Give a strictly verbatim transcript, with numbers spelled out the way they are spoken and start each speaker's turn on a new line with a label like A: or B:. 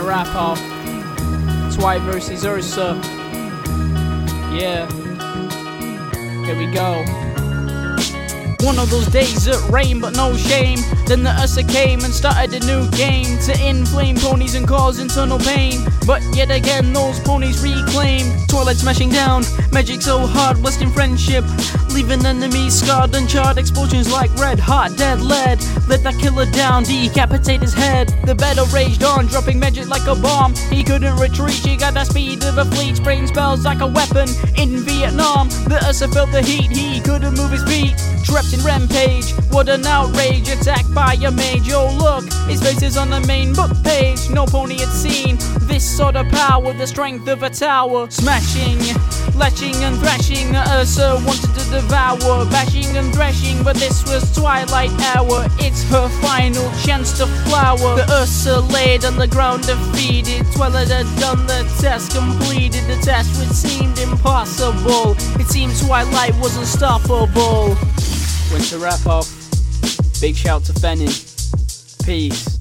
A: wrap off. Twi versus Ursa. Yeah. Here we go. One of those days it rained but no shame. Then the Ursa came and started a new game to inflame ponies and cause internal pain. But yet again those ponies reclaim. Twilight smashing down, magic so hard, blasting friendship, leaving enemies scarred and charred. Explosions like red hot dead lead. Let that killer down, decapitate his head. The battle raged on, dropping magic like a bomb. He couldn't retreat, he got the speed of a fleet, spraying spells like a weapon in Vietnam. The Ursa felt the heat, he couldn't move his feet. Trapped in rampage, what an outrage. Attacked by a mage, oh look, his face is on the main book page. No pony had seen this sort of power, the strength of a tower. Smashing, latching and thrashing, the Ursa wanted to devour. Bashing and thrashing, but this was twilight hour. It's her final chance to flower. The Ursa laid on the ground defeated. Twilight had done the task, completed the task which seemed impossible. It seemed Twilight was unstoppable. Winter wrap off. Big shout to Fennin. Peace.